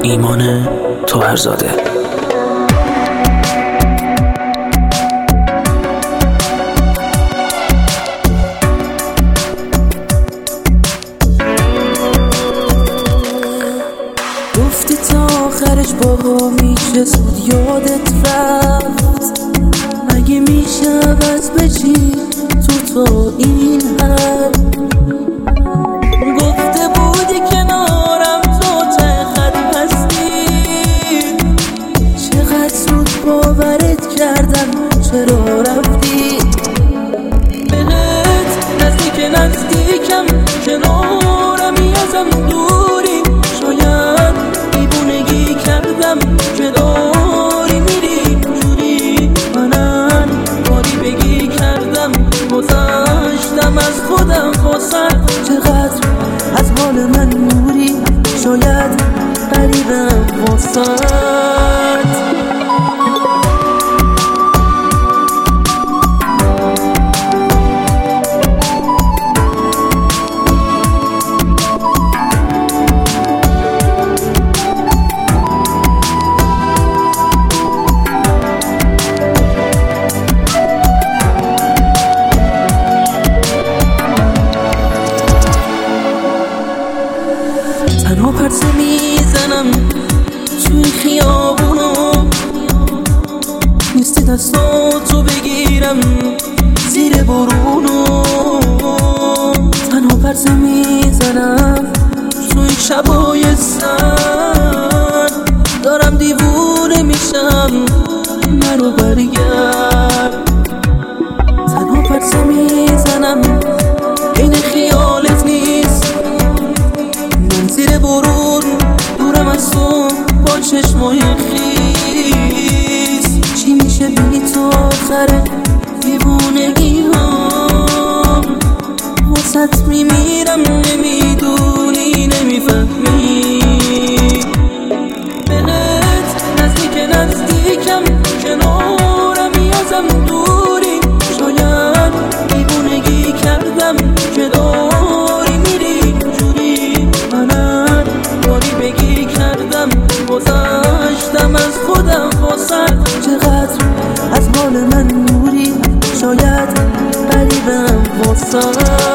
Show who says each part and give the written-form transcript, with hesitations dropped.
Speaker 1: ایمان طاهرزاده.
Speaker 2: گفتی تا آخرش باها میشه زود یادت رفت، مگه میشه عوض بشی تو تا این حد؟ گفته بودی کنارم تو ته خط هستی، چقدر زود باورت کردم چرا رفتی؟ بهت نزدیکم کنارمی ازم دوری، شاید دیوونگی کردم که داری میری جوری، منم کاری بگی کردم گذشتم از خودم واسد، چقدر از حال من نوری، شاید غریبم واسد. تنها پرسه میزنم توی خیابونو، نیستی دستاتو بگیرم زیر بارونو، تنها پرسه میزنم توی شبای سرد، دارم دیوونه میشم نرو برگرد. تنها پرسه میزنم این خیالت نیست، من زیر برون دورم از تو با چشمای خیس، چی میشه بی تو آخر دیوونگی هم؟ واسط میمیرم نمیدونی نمیفهمی، بهت نزدیکم کنارمی ازم دوری، شاید دیوونگی کردم که داری میری جوری، منم کاری بگی کردم گذشتم از خودم واسد، چقدر از حال من نوری، شاید غریبم واسد.